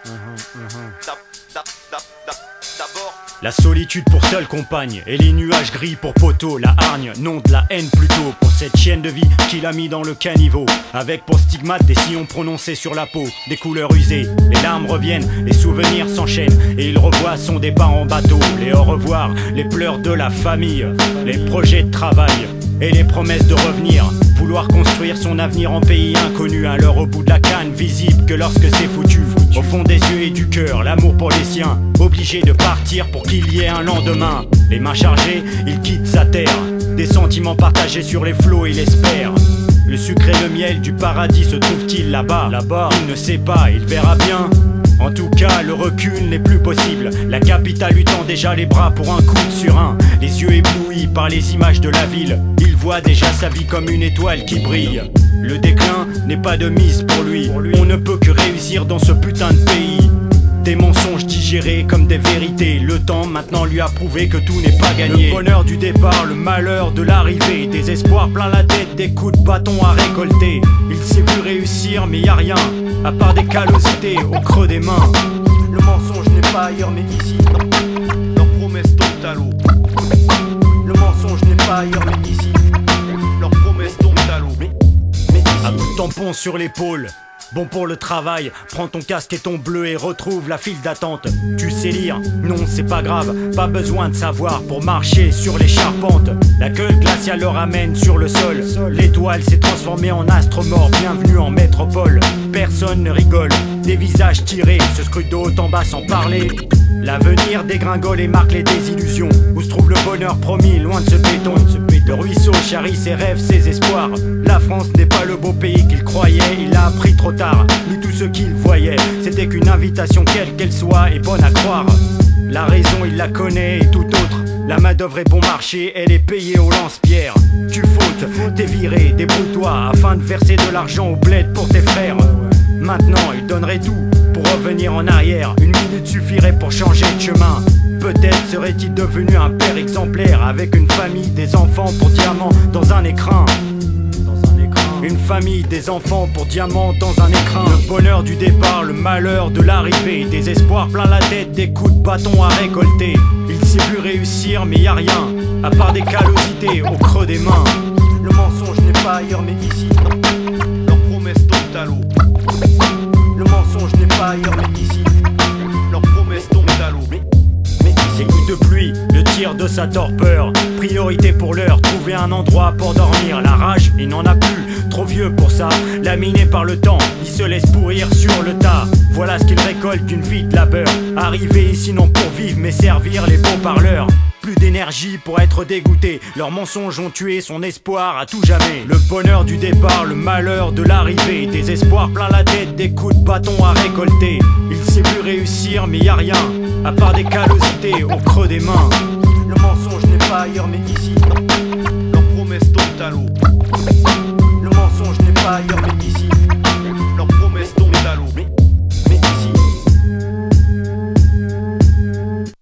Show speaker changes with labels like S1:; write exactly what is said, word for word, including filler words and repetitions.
S1: D'abord,
S2: la solitude pour seule compagne et les nuages gris pour poteau. La hargne, non de la haine plutôt pour cette chienne de vie qu'il a mis dans le caniveau. Avec pour stigmate des sillons prononcés sur la peau, des couleurs usées. Les larmes reviennent, les souvenirs s'enchaînent et il revoit son départ en bateau. Les au revoir, les pleurs de la famille, les projets de travail et les promesses de revenir. Vouloir construire son avenir en pays inconnu, un leurre au bout de la canne, visible que lorsque c'est foutu. Au fond des yeux et du cœur, l'amour pour les siens, obligé de partir pour qu'il y ait un lendemain. Les mains chargées, il quitte sa terre, des sentiments partagés sur les flots, il espère. Le sucre et le miel du paradis se trouve-t-il là-bas? Là-bas, il ne sait pas, il verra bien. En tout cas, le recul n'est plus possible. La capitale lui tend déjà les bras pour un coup de surin. Les yeux éblouis par les images de la ville, il voit déjà sa vie comme une étoile qui brille. Le déclin n'est pas de mise pour lui. On ne peut que réussir dans ce putain de pays. Des mensonges digérés comme des vérités. Le temps maintenant lui a prouvé que tout n'est pas gagné. Le bonheur du départ, le malheur de l'arrivée. Des espoirs plein la tête, des coups de bâton à récolter. Il s'est vu réussir mais y a rien, à part des callosités au creux des mains. Le mensonge n'est pas ailleurs mais ici.
S1: leurs promesses tombent à l'eau.
S2: Le mensonge n'est pas ailleurs mais ici.
S1: Leurs promesses tombent à l'eau.
S2: Mais, mais ici. Un coup de tampon sur l'épaule, bon pour le travail, prends ton casque et ton bleu et retrouve la file d'attente. Tu sais lire? Non, c'est pas grave, pas besoin de savoir pour marcher sur les charpentes. La queue glaciale le ramène sur le sol. L'étoile s'est transformée en astre mort, bienvenue en métropole. Personne ne rigole, des visages tirés se scrutent de haut en bas sans parler. L'avenir dégringole et marque les désillusions. Où se trouve le bonheur promis, loin de ce béton. Le ruisseau charrie ses rêves, ses espoirs. La France n'est pas le beau pays qu'il croyait. Il a appris trop tard, lui tout ce qu'il voyait. C'était qu'une invitation quelle qu'elle soit et bonne à croire. La raison il la connaît et tout autre. La main d'œuvre est bon marché, elle est payée au lance-pierre. Tu fautes, t'es viré, débrouille-toi afin de verser de l'argent au bled pour tes frères. Maintenant il donnerait tout pour revenir en arrière. Une minute suffirait pour changer de chemin. Peut-être serait-il devenu un père exemplaire, avec une famille, des enfants pour diamants dans un écrin. Une famille, des enfants pour diamants dans un écrin. Le bonheur du départ, le malheur de l'arrivée. Des espoirs plein la tête, des coups de bâton à récolter. Il s'est vu réussir mais y a rien, à part des callosités au creux des mains. Le mensonge n'est pas ailleurs mais ici.
S1: Leurs promesses tombent à l'eau.
S2: Le mensonge n'est pas ailleurs mais ici.
S1: Leurs promesses tombent à l'eau.
S2: Ces gouttes de pluie, le tir de sa torpeur. Priorité pour l'heure, trouver un endroit pour dormir. La rage, il n'en a plus, trop vieux pour ça. Laminé par le temps, il se laisse pourrir sur le tas. Voilà ce qu'il récolte d'une vie de labeur. Arrivé ici non pour vivre mais servir les beaux parleurs. Plus d'énergie pour être dégoûté. Leurs mensonges ont tué son espoir à tout jamais. Le bonheur du départ, le malheur de l'arrivée. Des espoirs plein la tête, des coups de bâton à récolter. Il s'est vu réussir mais y a rien, à part des callosités au creux des mains. Le mensonge n'est pas ailleurs mais ici.